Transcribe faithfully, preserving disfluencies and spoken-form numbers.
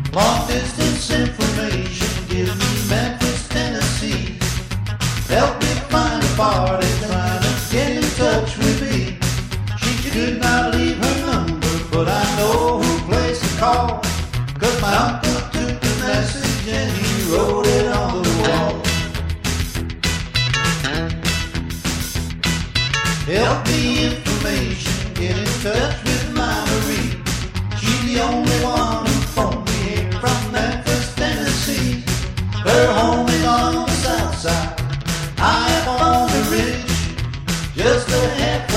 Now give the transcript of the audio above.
Long distance information, give me Memphis, Tennessee. Help me find a party, trying to get in touch with me. She could not leave her number, but I know who place to call. Cause my uncle took the message and he wrote it on the wall. Help me information, get in touch with my Marie. She's the only one who phoned me here from Memphis, Tennessee. Her home is on the south side, I am on the ridge, just a half